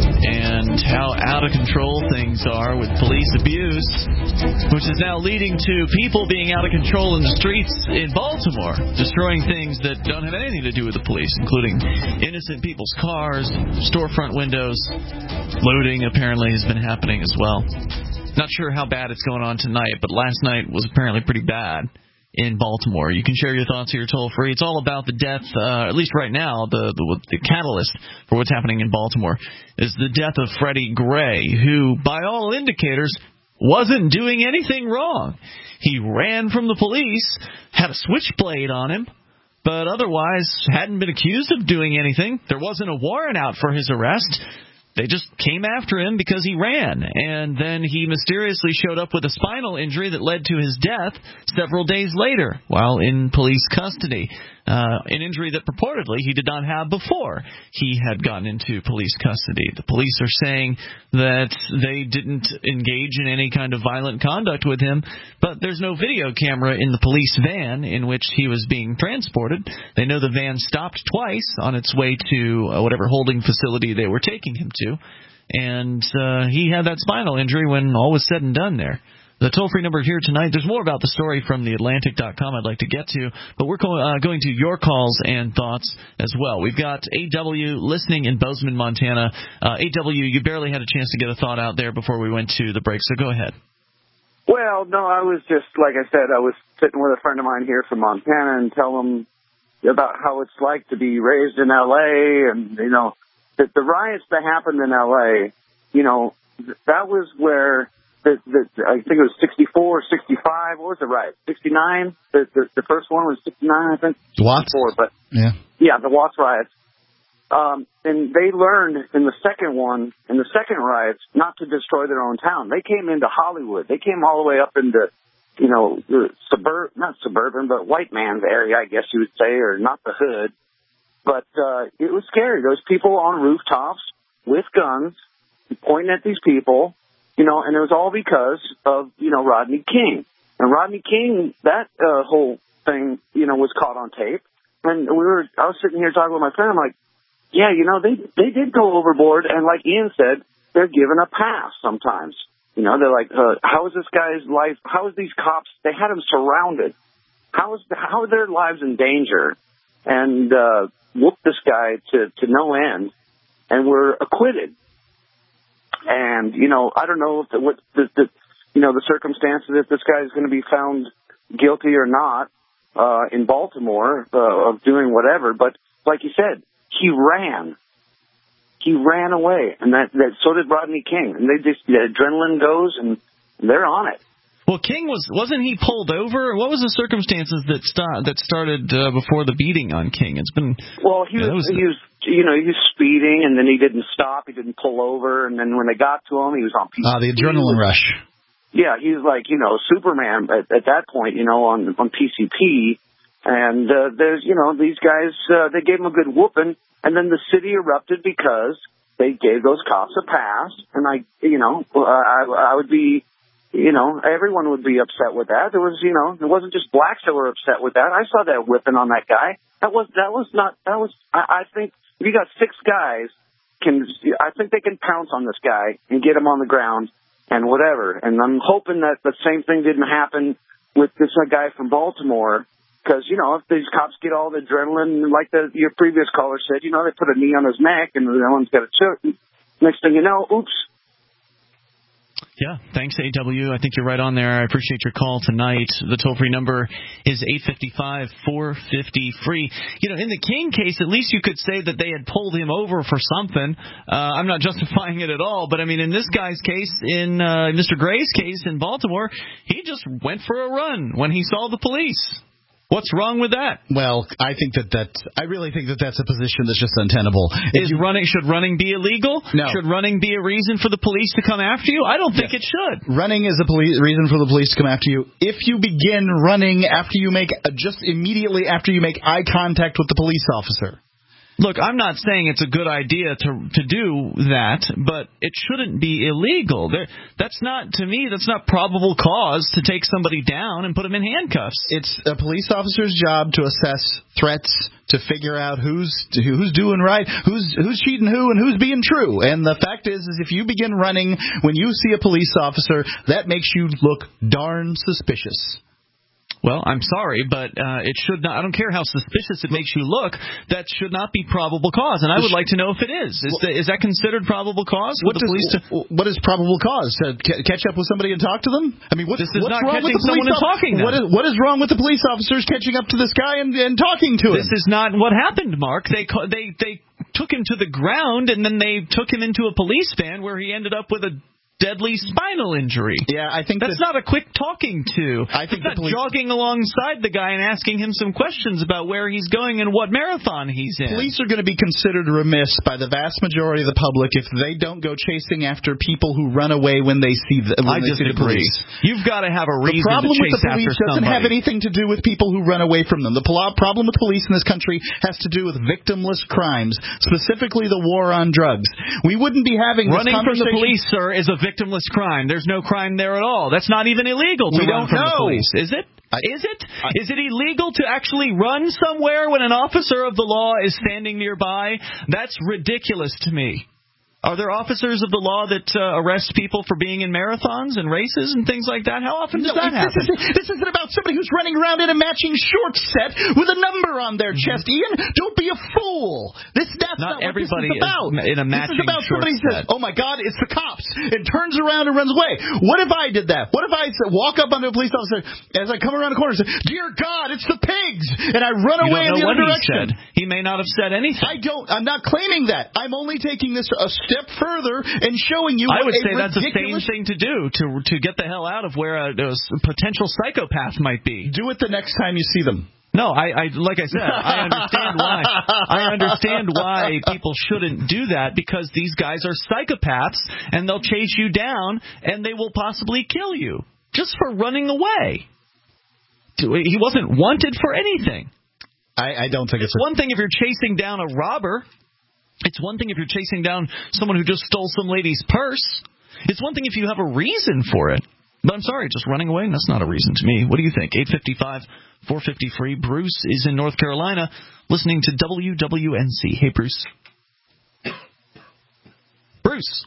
and how out of control things are with police abuse, which is now leading to people being out of control in the streets in Baltimore, destroying things that don't have anything to do with the police, including innocent people's cars, storefront windows. Looting apparently has been happening as well. Not sure how bad it's going on tonight, but last night was apparently pretty bad in Baltimore. You can share your thoughts here toll-free. It's all about the death, at least right now, the catalyst for what's happening in Baltimore is the death of Freddie Gray, who, by all indicators, wasn't doing anything wrong. He ran from the police, had a switchblade on him, but otherwise hadn't been accused of doing anything. There wasn't a warrant out for his arrest. They just came after him because he ran, and then he mysteriously showed up with a spinal injury that led to his death several days later while in police custody. An injury that purportedly he did not have before he had gotten into police custody. The police are saying that they didn't engage in any kind of violent conduct with him, but there's no video camera in the police van in which he was being transported. They know the van stopped twice on its way to whatever holding facility they were taking him to, and he had that spinal injury when all was said and done there. The toll-free number here tonight, there's more about the story from theatlantic.com I'd like to get to, but we're going to your calls and thoughts as well. We've got AW listening in Bozeman, Montana. AW, you barely had a chance to get a thought out there before we went to the break, so go ahead. Well, no, I was just, like I said, I was sitting with a friend of mine here from Montana and tell him about how it's like to be raised in L.A. and, you know, that the riots that happened in L.A., you know, that was where... I think it was 64, 65. What was the riot? 69? The first one was 69, I think. Watts? 64, but yeah, the Watts riots. And they learned in the second riots, not to destroy their own town. They came into Hollywood. They came all the way up into, you know, not suburban, but white man's area, I guess you would say, or not the hood. But it was scary. Those people on rooftops with guns pointing at these people. You know, and it was all because of, you know, Rodney King. And Rodney King, that whole thing, was caught on tape. And I was sitting here talking with my friend. I'm like, yeah, they did go overboard. And like Ian said, they're given a pass sometimes. They're like, how is this guy's life? How is these cops? They had him surrounded. How are their lives in danger? And whooped this guy to no end, and were acquitted. And I don't know what the circumstances if this guy is going to be found guilty or not in Baltimore of doing whatever. But like you said, he ran. He ran away, and that so did Rodney King. And the adrenaline goes, and they're on it. Well, King wasn't he pulled over? What was the circumstances that started before the beating on King? It's been he was speeding, and then he didn't stop. He didn't pull over, and then when they got to him, he was on PCP. The adrenaline rush. Yeah, he was like Superman at that point, on PCP. And there's these guys they gave him a good whooping, and then the city erupted because they gave those cops a pass, and I would be. Everyone would be upset with that. It wasn't just blacks that were upset with that. I saw that whipping on that guy. I think if you got 6 guys, I think they can pounce on this guy and get him on the ground and whatever. And I'm hoping that the same thing didn't happen with this guy from Baltimore. Because, if these cops get all the adrenaline, like your previous caller said, they put a knee on his neck and the one's got a choke. Next thing you know, oops. Yeah, thanks, AW. I think you're right on there. I appreciate your call tonight. The toll-free number is 855-450-FREE. In the King case, at least you could say that they had pulled him over for something. I'm not justifying it at all, but, in this guy's case, in Mr. Gray's case in Baltimore, he just went for a run when he saw the police. What's wrong with that? Well, I really think that's a position that's just untenable. Should running be illegal? No. Should running be a reason for the police to come after you? I don't think it should. Running is a reason for the police to come after you. If you begin running immediately after you make eye contact with the police officer. Look, I'm not saying it's a good idea to do that, but it shouldn't be illegal. That's not probable cause to take somebody down and put them in handcuffs. It's a police officer's job to assess threats, to figure out who's doing right, who's cheating who, and who's being true. And the fact is if you begin running when you see a police officer, that makes you look darn suspicious. Well, I'm sorry, but it should not. I don't care how suspicious it makes you look. That should not be probable cause, and I would like to know if it is. Is that considered probable cause? What is probable cause? To catch up with somebody and talk to them? This is not catching someone and talking to them. What is wrong with the police officers catching up to this guy and talking to him? This is not what happened, Mark. They took him to the ground, and then they took him into a police van where he ended up with a deadly spinal injury. Yeah, I think that's not a quick talking to. I think not jogging alongside the guy and asking him some questions about where he's going and what marathon he's in. Police are going to be considered remiss by the vast majority of the public if they don't go chasing after people who run away when they see the police. You've got to have a reason to chase after somebody. The problem with the police doesn't have anything to do with people who run away from them. The problem with police in this country has to do with victimless crimes, specifically the war on drugs. We wouldn't be having this conversation. Running from the police, sir, is a victimless crime. There's no crime there at all. That's not even illegal to run from the police. Is it? Is it illegal to actually run somewhere when an officer of the law is standing nearby? That's ridiculous to me. Are there officers of the law that arrest people for being in marathons and races and things like that? How often does that happen? This isn't about somebody who's running around in a matching shorts set with a number on their chest. Ian, don't be a fool. That's not what everybody this is about. In a matching this is about somebody shorts set. Says, "Oh my God, it's the cops," and turns around and runs away. What if I did that? What if I walk up onto a police officer as I come around the corner and say, "Dear God, it's the pigs," and I run away in the other direction? He may not have said anything. I'm not claiming that. I'm only taking this a step further and showing you. I would say that's the same thing to do to get the hell out of where a potential psychopath might be. Do it the next time you see them. No, like I said, I understand why. I understand why people shouldn't do that, because these guys are psychopaths and they'll chase you down and they will possibly kill you just for running away. He wasn't wanted for anything. I don't think it's one thing if you're chasing down a robber. It's one thing if you're chasing down someone who just stole some lady's purse. It's one thing if you have a reason for it. But I'm sorry, just running away, that's not a reason to me. What do you think? 855-450-FREE. Bruce is in North Carolina listening to WWNC. Hey, Bruce. Bruce.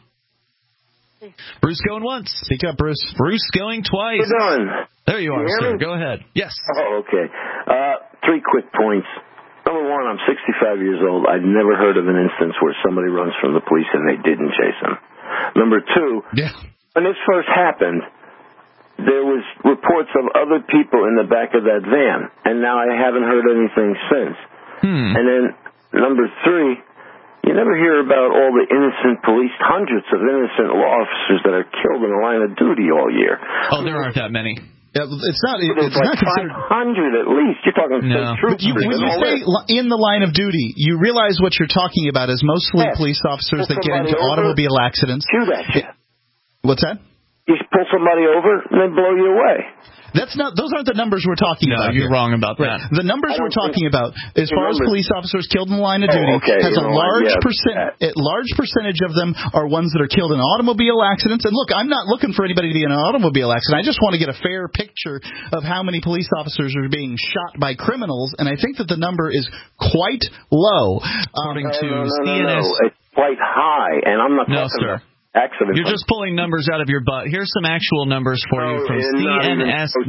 Bruce going once. Speak up, Bruce. Bruce going twice. What are you doing? There you are, sir. Me? Go ahead. Yes. Oh, okay. 3 quick points. Number one, I'm 65 years old. I've never heard of an instance where somebody runs from the police and they didn't chase him. Number two, when this first happened, there was reports of other people in the back of that van, and now I haven't heard anything since. And then number three, you never hear about all the innocent police, hundreds of innocent law officers that are killed in the line of duty all year. Oh, there aren't that many. It's not like considered 500 at least. You're talking state troopers. When you say in the line of duty, you realize what you're talking about is mostly police officers that get into automobile accidents. Shoot at you. What's that? You pull somebody over and they blow you away. Those aren't the numbers we're talking about. No, you're wrong about that. The numbers we're talking about, as far as police officers killed in the line of duty, has a large percentage of them are ones that are killed in automobile accidents. And look, I'm not looking for anybody to be in an automobile accident. I just want to get a fair picture of how many police officers are being shot by criminals, and I think that the number is quite low. According to CNS. No. It's quite high, and I'm not talking about accidents. You're just pulling numbers out of your butt. Here's some actual numbers for you from CNSnews.com.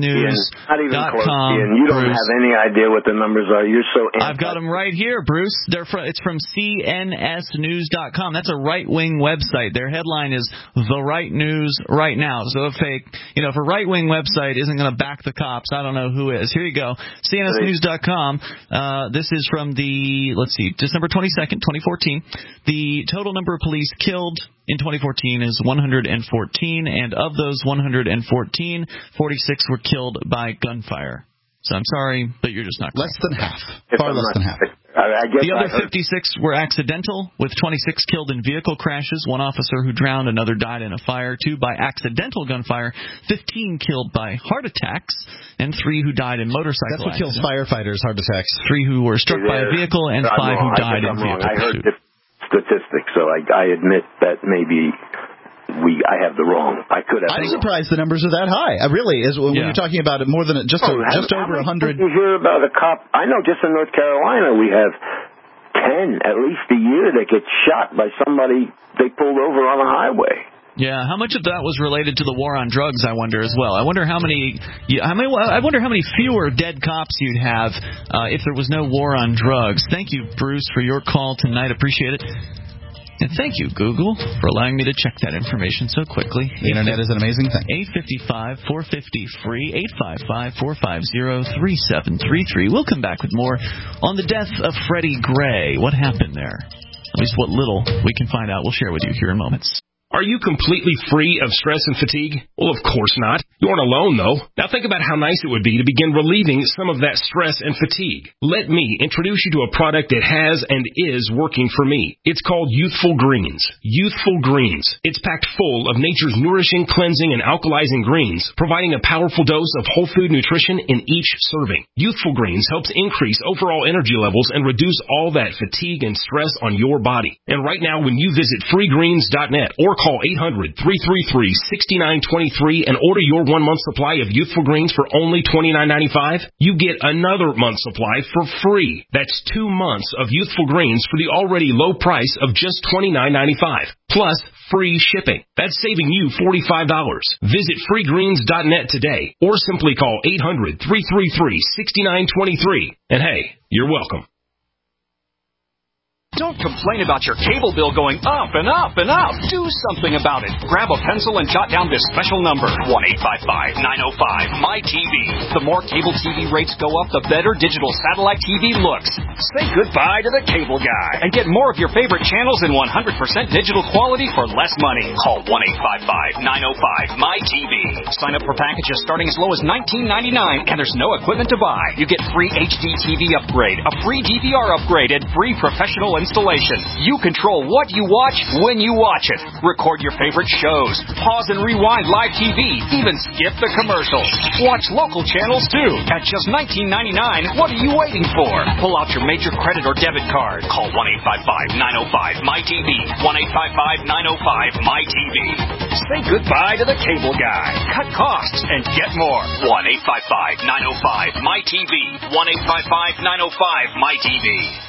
You don't have any idea what the numbers are. You're so I've got them right here, Bruce. It's from CNSnews.com. That's a right-wing website. Their headline is "The Right News Right Now." So if a right-wing website isn't going to back the cops, I don't know who is. Here you go. CNSnews.com. This is from December 22nd, 2014. The total number of police killed in 2014 is 114, and of those 114, 46 were killed by gunfire. So I'm sorry, but you're just not correct. Less than half. Far less than half. The other 56 were accidental, with 26 killed in vehicle crashes, 1 officer who drowned, another died in a fire, 2 by accidental gunfire, 15 killed by heart attacks, and 3 who died in motorcycle accidents. That's what kills firefighters, heart attacks. 3 who were struck by a vehicle, and 5 who died in vehicle pursuit. Statistics, so I admit that maybe I have the wrong. I could have. I'm surprised the numbers are that high. I really is when you're talking about it more than just over 100. You hear about a cop? I know just in North Carolina we have 10 at least a year that get shot by somebody they pulled over on a highway. Yeah, how much of that was related to the war on drugs, I wonder, as well. I wonder how many fewer dead cops you'd have if there was no war on drugs. Thank you, Bruce, for your call tonight. Appreciate it. And thank you, Google, for allowing me to check that information so quickly. The Internet is an amazing thing. 855-450-FREE, 855-450-3733. We'll come back with more on the death of Freddie Gray. What happened there? At least what little we can find out. We'll share with you here in moments. Are you completely free of stress and fatigue? Well, of course not. You aren't alone, though. Now think about how nice it would be to begin relieving some of that stress and fatigue. Let me introduce you to a product that has and is working for me. It's called Youthful Greens. Youthful Greens. It's packed full of nature's nourishing, cleansing, and alkalizing greens, providing a powerful dose of whole food nutrition in each serving. Youthful Greens helps increase overall energy levels and reduce all that fatigue and stress on your body. And right now, when you visit freegreens.net or call 800-333-6923 and order your 1-month supply of Youthful Greens for only $29.95, you get another month supply for free. That's 2 months of Youthful Greens for the already low price of just $29.95, plus free shipping. That's saving you $45. Visit freegreens.net today or simply call 800-333-6923. And hey, you're welcome. Don't complain about your cable bill going up and up and up. Do something about it. Grab a pencil and jot down this special number, 1-855-905-MY-TV. The more cable TV rates go up, the better digital satellite TV looks. Say goodbye to the cable guy and get more of your favorite channels in 100% digital quality for less money. Call 1-855-905-MY-TV. Sign up for packages starting as low as $19.99, and there's no equipment to buy. You get free HD TV upgrade, a free DVR upgrade, and free professional installation. installation. You control what you watch when you watch it. Record your favorite shows. Pause and rewind live TV. Even skip the commercials. Watch local channels too. At just $19.99, what are you waiting for? Pull out your major credit or debit card. Call 1-855-905-MyTV. 1-855-905-MyTV. Say goodbye to the cable guy. Cut costs and get more. 1-855-905-MyTV. 1-855-905-MyTV.